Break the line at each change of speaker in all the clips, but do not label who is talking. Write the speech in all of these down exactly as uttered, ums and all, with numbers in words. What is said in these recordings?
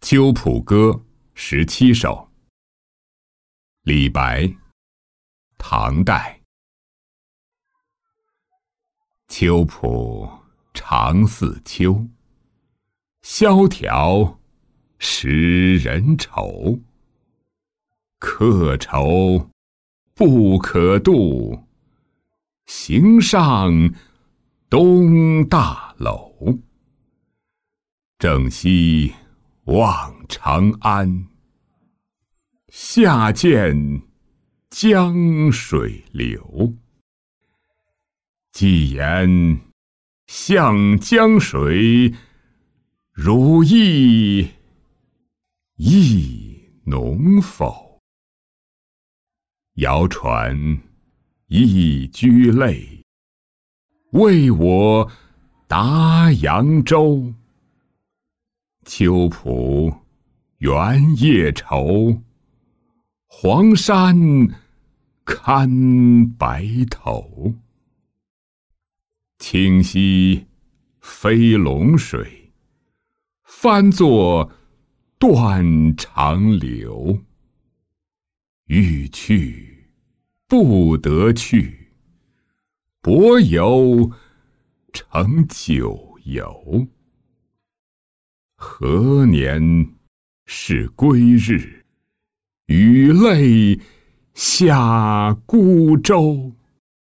鸠浦歌十七首。李白，唐代。秋浦长似秋，萧条使人愁。客愁不可度，行上东大楼。正夕望长安，下见江水流。既言向江水，汝意意浓否？遥传一居泪，为我答扬州。秋浦原夜愁，黄山堪白头。清溪飞龙水，翻作断肠流。欲去不得去，泊游成九游。何年是归日？与泪下孤舟。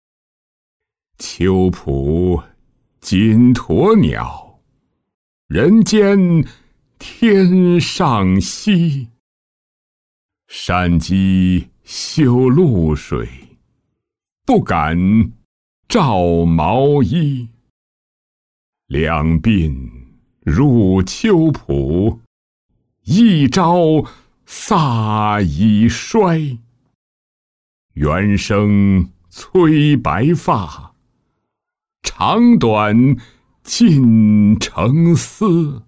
秋浦锦鸵鸟，人间天上溪。山鸡嗅露水，不敢照毛衣。两鬓入秋浦，一朝飒已衰。猿声催白发，长短尽成丝。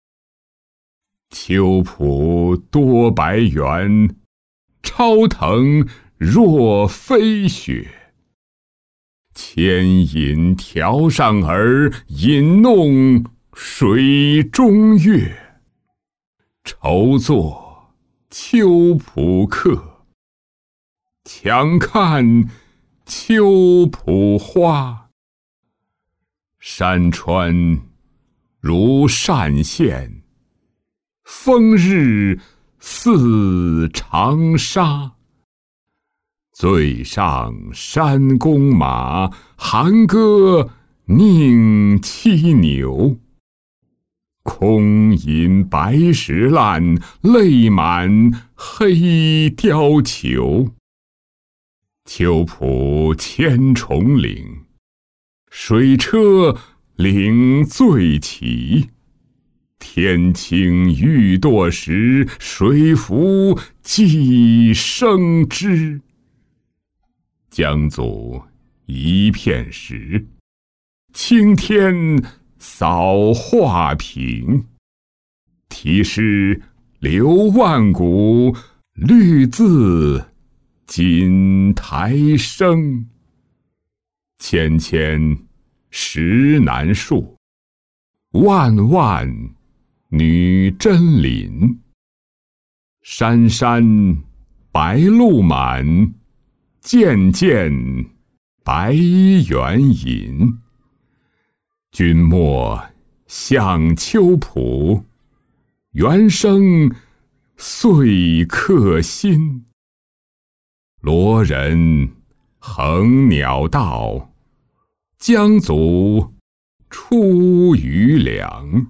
秋浦多白猿，超腾若飞雪。牵引条上儿，引弄水中月。愁作秋浦客，强看秋浦花。山川如单线，风日似长沙。醉上山公马，寒歌宁栖牛。空饮白石烂，泪满黑貂裘。秋浦千重岭，水车领醉骑。天清欲堕时，水浮既生枝。江阻一片石，青天扫画屏。题诗留万古，绿字锦台生。芊芊石南树，万万女真林。山山白鹭满，件件白猿隐。君莫向秋浦，猿声碎客心。罗人横鸟道，江阻出渔梁。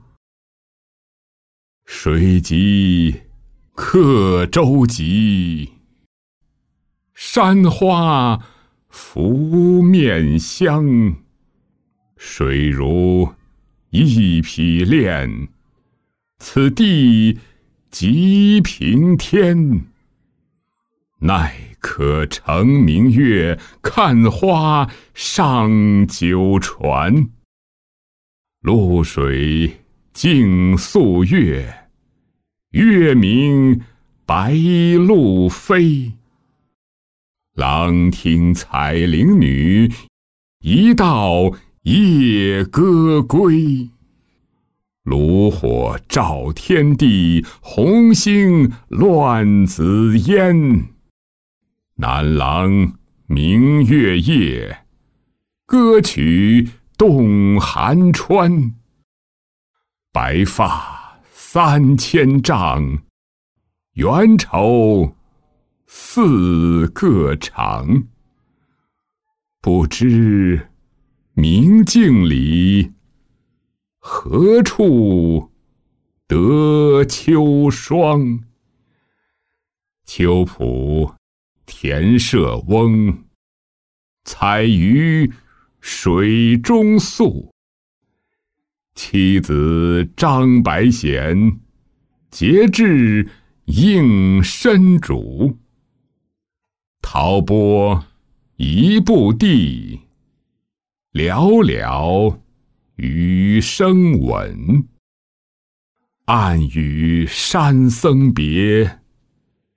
水急客舟急，山花拂面香。水如一匹练，此地极平天。奈可乘明月，看花上九船。渌水镜宿月，月明白鹭飞。郎听采菱女，一道夜歌归。 炉火照天地，红星乱紫烟。南郎明月夜，歌曲动寒川。白发三千丈，缘愁似个长。不知明镜里，何处得秋霜？秋浦田舍翁，采于水中宿。妻子张白贤，节制应申主。陶钵一步地，寥寥余声闻。暗与山僧别，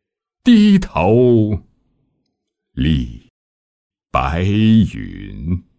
低头立白云。